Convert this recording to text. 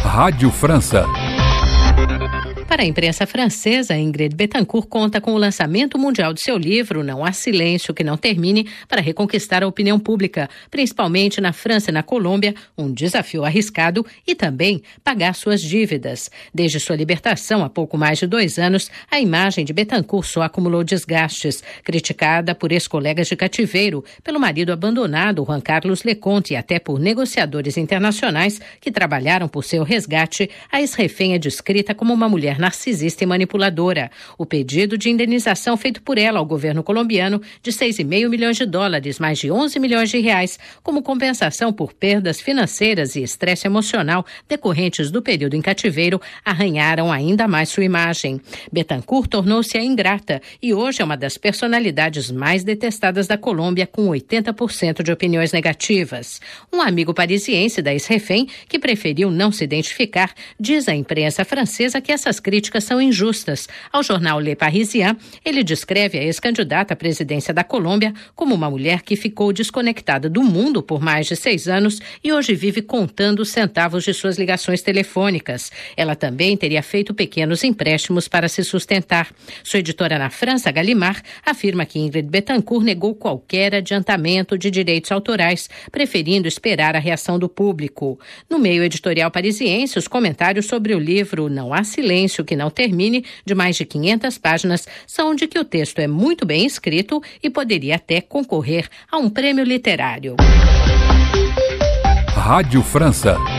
Rádio França. Para a imprensa francesa, Ingrid Betancourt conta com o lançamento mundial de seu livro Não Há Silêncio que Não Termine para reconquistar a opinião pública, principalmente na França e na Colômbia, um desafio arriscado, e também pagar suas dívidas. Desde sua libertação há pouco mais de 2 anos, a imagem de Betancourt só acumulou desgastes, criticada por ex-colegas de cativeiro, pelo marido abandonado, Juan Carlos Leconte, e até por negociadores internacionais que trabalharam por seu resgate. A ex-refém é descrita como uma mulher narcisista e manipuladora. O pedido de indenização feito por ela ao governo colombiano de $6,5 milhões, mais de 11 milhões de reais, como compensação por perdas financeiras e estresse emocional decorrentes do período em cativeiro, arranharam ainda mais sua imagem. Betancourt tornou-se a ingrata e hoje é uma das personalidades mais detestadas da Colômbia, com 80% de opiniões negativas. Um amigo parisiense da ex-refém, que preferiu não se identificar, diz à imprensa francesa que essas críticas são injustas. Ao jornal Le Parisien, ele descreve a ex-candidata à presidência da Colômbia como uma mulher que ficou desconectada do mundo por mais de 6 anos e hoje vive contando os centavos de suas ligações telefônicas. Ela também teria feito pequenos empréstimos para se sustentar. Sua editora na França, Gallimard, afirma que Ingrid Betancourt negou qualquer adiantamento de direitos autorais, preferindo esperar a reação do público. No meio editorial parisiense, os comentários sobre o livro Não Há Silêncio que Não Termine, de mais de 500 páginas, são de que o texto é muito bem escrito e poderia até concorrer a um prêmio literário. Rádio França.